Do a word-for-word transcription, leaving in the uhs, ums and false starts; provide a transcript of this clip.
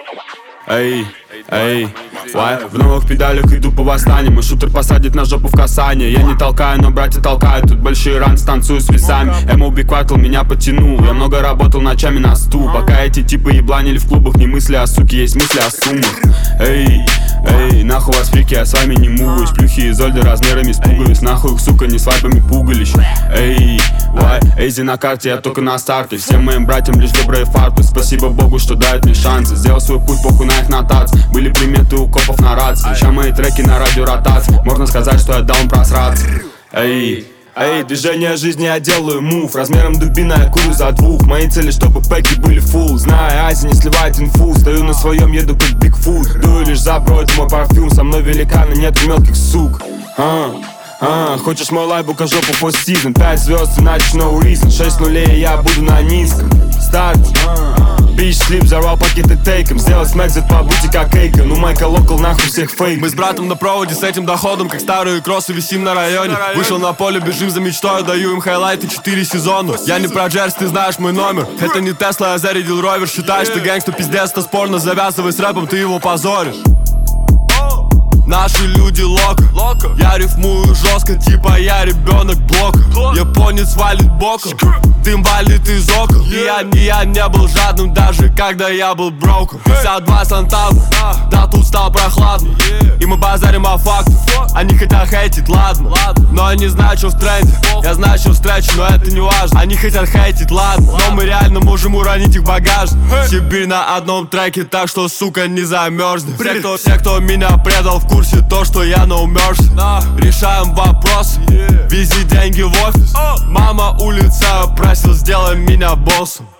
Эй, эй, вай. В новых педалях иду по восстанию. Мой шутер посадит на жопу в касание. Я не толкаю, но братья толкают. Тут большие ранцы, танцую с весами. эм о би Квартал меня потянул. Я много работал ночами на стул. Пока эти типы ебланили в клубах. Не мысли о суке, есть мысли о суммах. Эй, эй, нахуй вас фрики, я с вами не муваюсь. Плюхи и зольды размерами испугаюсь. Нахуй их, сука, не свадьбами пугалищ. Эй, вай, эйзи на карте, я только на старте. Всем моим братьям лишь добрые фарты. Спасибо Богу, что дает мне шансы. Сделал свой путь, похуй на их нотации. Были приметы у копов на рации. Ща мои треки на радиоротации. Можно сказать, что я даун просраться. Эй, эй, движение жизни я делаю мув. Размером дубина я курю за двух. Мои цели, чтобы пэки были фулл. Зная Ази, не сливает инфу. Стою на своем, еду как Бигфут. Дую лишь за бро, мой парфюм. Со мной великаны, нет мелких сук. а, а, Хочешь мой лайб, ука жопу for season. Пять звезд, иначе no reason. Шесть нулей, я буду на низком старте. Бич слип, взорвал пакеты тейком. Сделать смэкзит по бути как Эйка. Ну майка локал, нахуй всех фейк. Мы с братом на проводе с этим доходом, как старые кроссы висим на районе. Вышел на поле, бежим за мечтой. Даю им хайлайты четыре сезона. Я не про джерс, ты знаешь мой номер. Это не Тесла, я зарядил ровер. Считаешь, ты гэнгста, пиздец, то спорно. Завязывай с рэпом, ты его позоришь. Наши люди лока. Я рифмую жестко, типа я ребенок блока. Японец валит боком, дым валит из окон. И я, и я не был жадным, даже когда я был броком. пятьдесят два сантавна, да тут стал прохладно. И мы базарим о фактах. Они хотят хейтить, ладно, но они знают, что в тренде. Я знаю, что встречу, но это не важно. Они хотят хейтить, ладно, но мы реально можем уронить их багаж. Сибирь на одном треке, так что, сука, не замерзнет. Все, кто, все, кто меня предал, в курсе то, что я на умерший. Решаем вопрос, вези деньги в офис. Мама улица просил, сделай меня боссом.